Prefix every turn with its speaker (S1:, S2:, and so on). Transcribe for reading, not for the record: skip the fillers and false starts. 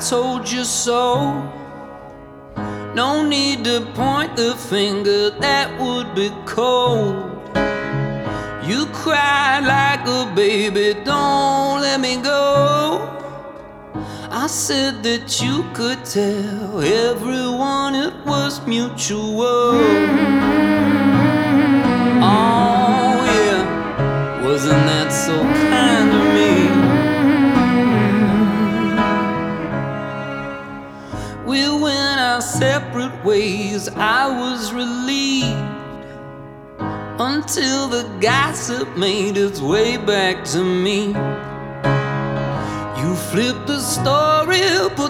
S1: told you so. No need to point the finger, that would be cold. You cried like a baby, don't let me go. I said that you could tell everyone it was mutual. Oh yeah, wasn't that so kind of me? We went our separate ways, I was relieved, until the gossip made its way back to me. You flipped the story, put